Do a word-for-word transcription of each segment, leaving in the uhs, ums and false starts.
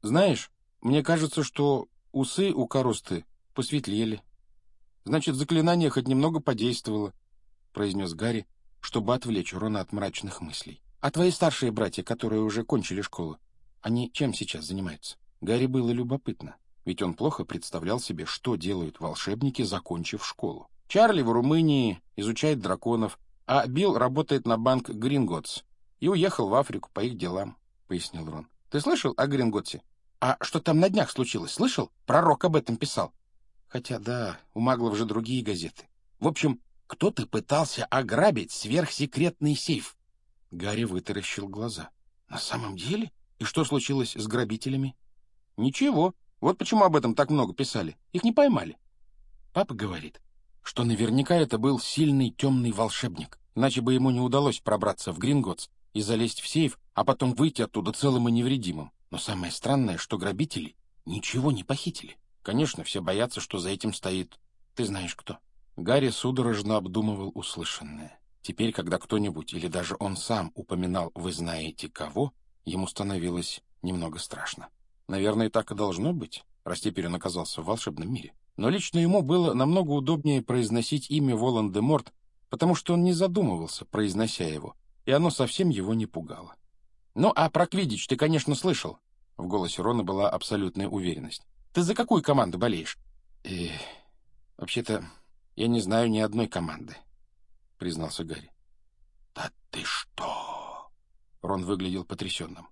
Знаешь, мне кажется, что усы у коросты посветлели. Значит, заклинание хоть немного подействовало, — произнес Гарри, чтобы отвлечь Рона от мрачных мыслей. — А твои старшие братья, которые уже кончили школу, они чем сейчас занимаются? Гарри было любопытно, ведь он плохо представлял себе, что делают волшебники, закончив школу. Чарли в Румынии изучает драконов, а Билл работает на банк Гринготс и уехал в Африку по их делам, — пояснил Рон. — Ты слышал о Гринготсе? А что там на днях случилось, слышал? Пророк об этом писал. Хотя, да, у маглов же другие газеты. В общем, кто-то пытался ограбить сверхсекретный сейф. Гарри вытаращил глаза. На самом деле? И что случилось с грабителями? Ничего. Вот почему об этом так много писали. Их не поймали. Папа говорит, что наверняка это был сильный темный волшебник, иначе бы ему не удалось пробраться в Гринготс и залезть в сейф, а потом выйти оттуда целым и невредимым. Но самое странное, что грабители ничего не похитили. Конечно, все боятся, что за этим стоит ты знаешь кто. Гарри судорожно обдумывал услышанное. Теперь, когда кто-нибудь или даже он сам упоминал «вы знаете кого», ему становилось немного страшно. Наверное, так и должно быть, раз теперь он оказался в волшебном мире. Но лично ему было намного удобнее произносить имя Волан-де-Морт, потому что он не задумывался, произнося его, и оно совсем его не пугало. «Ну, а про Квиддич ты, конечно, слышал». В голосе Рона была абсолютная уверенность. «Ты за какую команду болеешь?» «Э, вообще-то, я не знаю ни одной команды», — признался Гарри. «Да ты что?» Рон выглядел потрясенным.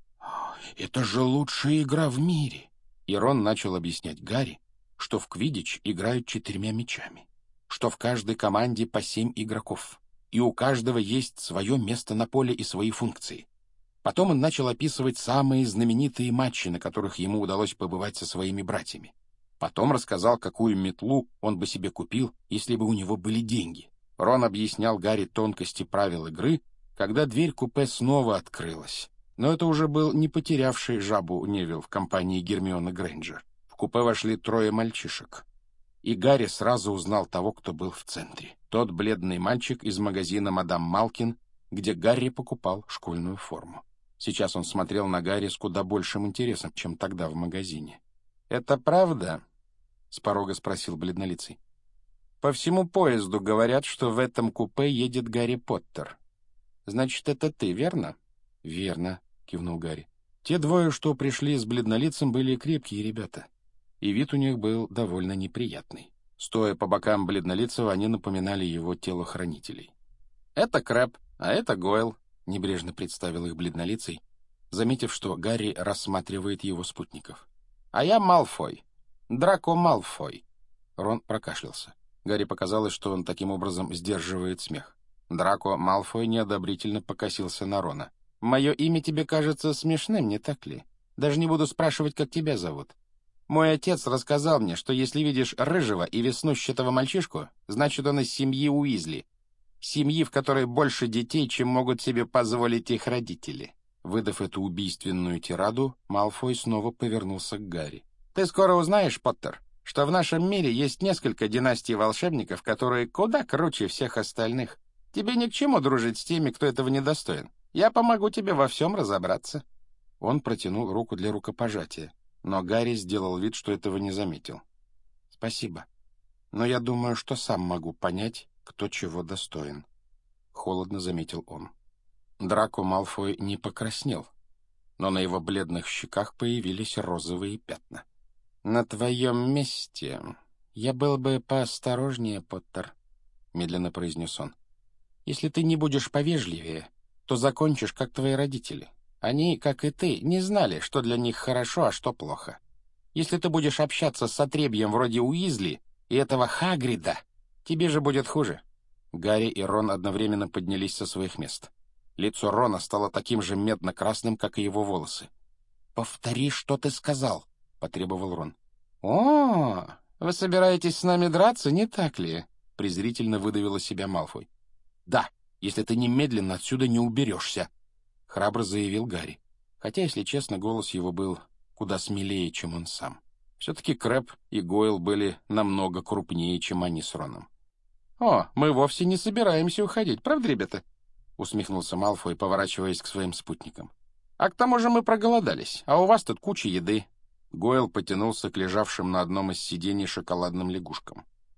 «Это же лучшая игра в мире!» И Рон начал объяснять Гарри, что в Квиддич играют четырьмя мячами, что в каждой команде по семь игроков, и у каждого есть свое место на поле и свои функции. Потом он начал описывать самые знаменитые матчи, на которых ему удалось побывать со своими братьями. Потом рассказал, какую метлу он бы себе купил, если бы у него были деньги. Рон объяснял Гарри тонкости правил игры, когда дверь купе снова открылась. Но это уже был не потерявший жабу Невилл в компании Гермионы Грейнджер. В купе вошли трое мальчишек. И Гарри сразу узнал того, кто был в центре. Тот бледный мальчик из магазина «Мадам Малкин», где Гарри покупал школьную форму. Сейчас он смотрел на Гарри с куда большим интересом, чем тогда в магазине. «Это правда?» — с порога спросил бледнолицый. «По всему поезду говорят, что в этом купе едет Гарри Поттер. Значит, это ты, верно?» «Верно», — кивнул Гарри. Те двое, что пришли с бледнолицем, были крепкие ребята, и вид у них был довольно неприятный. Стоя по бокам бледнолицего, они напоминали его телохранителей. «Это Крэб, а это Гойл», — небрежно представил их бледнолицый, заметив, что Гарри рассматривает его спутников. «А я Малфой. Драко Малфой». Рон прокашлялся. Гарри показалось, что он таким образом сдерживает смех. Драко Малфой неодобрительно покосился на Рона. «Мое имя тебе кажется смешным, не так ли? Даже не буду спрашивать, как тебя зовут. Мой отец рассказал мне, что если видишь рыжего и веснущатого мальчишку, значит, он из семьи Уизли. Семьи, в которой больше детей, чем могут себе позволить их родители». Выдав эту убийственную тираду, Малфой снова повернулся к Гарри. «Ты скоро узнаешь, Поттер, что в нашем мире есть несколько династий волшебников, которые куда круче всех остальных. Тебе ни к чему дружить с теми, кто этого недостоин. Я помогу тебе во всем разобраться». Он протянул руку для рукопожатия, но Гарри сделал вид, что этого не заметил. «Спасибо. Но я думаю, что сам могу понять, кто чего достоин», — холодно заметил он. Драко Малфой не покраснел, но на его бледных щеках появились розовые пятна. «На твоем месте я был бы поосторожнее, Поттер», — медленно произнес он. «Если ты не будешь повежливее, то закончишь, как твои родители. Они, как и ты, не знали, что для них хорошо, а что плохо. Если ты будешь общаться с отребьем вроде Уизли и этого Хагрида, тебе же будет хуже». Гарри и Рон одновременно поднялись со своих мест. Лицо Рона стало таким же медно-красным, как и его волосы. «Повтори, что ты сказал», — потребовал Рон. «О, вы собираетесь с нами драться, не так ли?» — презрительно выдавил из себя Малфой. «Да, если ты немедленно отсюда не уберешься», — храбро заявил Гарри, хотя, если честно, голос его был куда смелее, чем он сам. Все-таки Крэб и Гойл были намного крупнее, чем они с Роном. «О, мы вовсе не собираемся уходить, правда, ребята?» — усмехнулся Малфой, поворачиваясь к своим спутникам. А к тому же мы проголодались, а у вас тут куча еды». Гойл потянулся к лежавшим на одном из сидений шоколадным лягушкам.